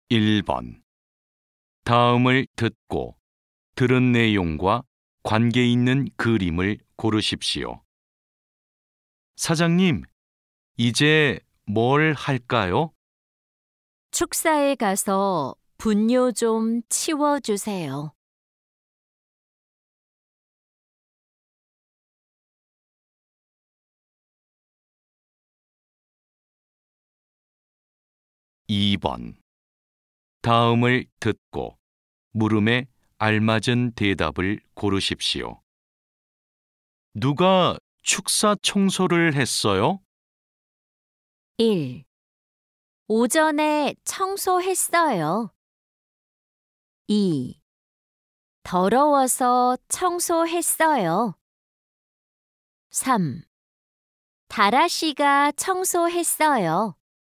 1번. 다음을 듣고 들은 내용과 관계 있는 그림을 고르십시오. 사장님, 이제 뭘 할까요? 축사에 가서 분뇨 좀 치워주세요. 2번. 다음을 듣고 물음에 알맞은 대답을 고르십시오. 누가 축사 청소를 했어요? 1. 오전에 청소했어요. 2. 더러워서 청소했어요. 3. 다라 씨가 청소했어요.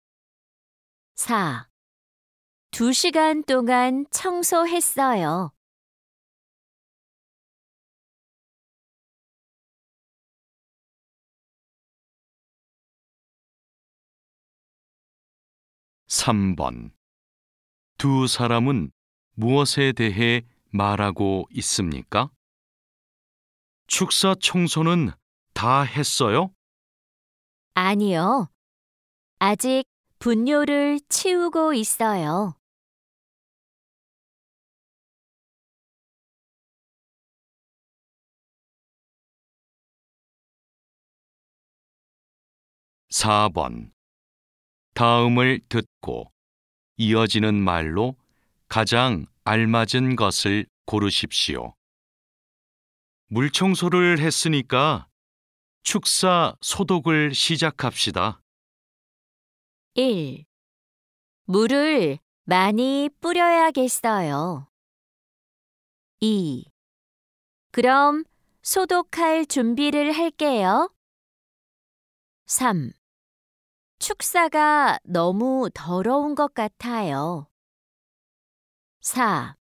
4. 2시간 동안 청소했어요. 3번. 두 사람은 무엇에 대해 말하고 있습니까? 축사 청소는 다 했어요? 아니요. 아직 분뇨를 치우고 있어요. 4번. 다음을 듣고 이어지는 말로 가장 알맞은 것을 고르십시오. 물청소를 했으니까 축사 소독을 시작합시다. 1. 물을 많이 뿌려야겠어요. 2. 그럼 소독할 준비를 할게요. 3. 축사가 너무 더러운 것 같아요. 4.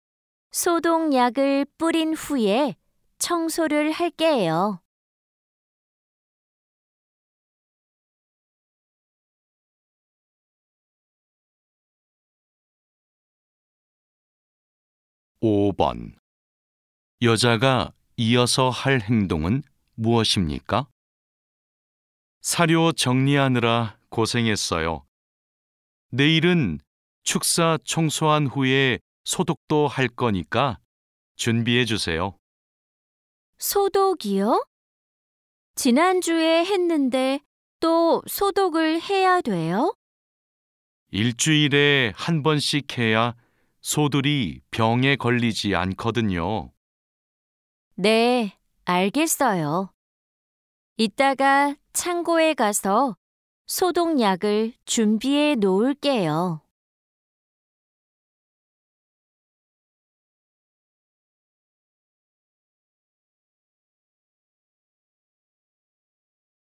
소독약을 뿌린 후에 청소를 할게요. 5번. 여자가 이어서 할 행동은 무엇입니까? 사료 정리하느라 고생했어요. 내일은 축사 청소한 후에 소독도 할 거니까 준비해 주세요. 소독이요? 지난주에 했는데 또 소독을 해야 돼요? 일주일에 한 번씩 해야 소들이 병에 걸리지 않거든요. 네, 알겠어요. 이따가 창고에 가서 소독약을 준비해 놓을게요.